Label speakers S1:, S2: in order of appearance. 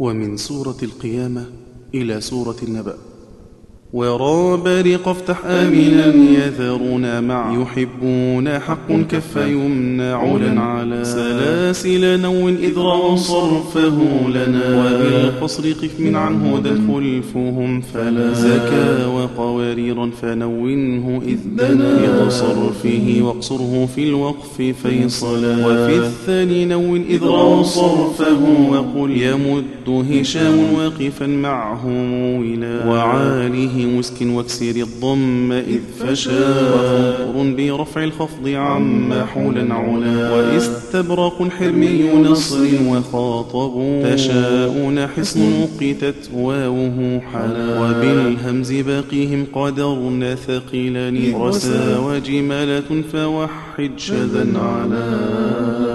S1: ومن سورة القيامة إلى سورة النبأ. ورابرق افتح آمنا يذرون مع يحبون حق كف يمنع علا على سلاسل نو إذرا صرفه لنا وبالقصر قف من عنه دل خلفهم فلا زكا وقواريرا فنونه إذ دنا بصرفه واقصره في الوقف فيصلا وفي الثاني نو إذرا صرفه وقل يمد هشام واقفا معه مولا وعاله مسك واكسر الضم إذ فشا وفنطر برفع الخفض عم حولا علا واستبرق حرمي نصر وخاطب تشاؤون حصن وقتت واوه حلا وبالهمز باقيهم قدرن ثقيلان رسا وجمالة فوحد شذا علا.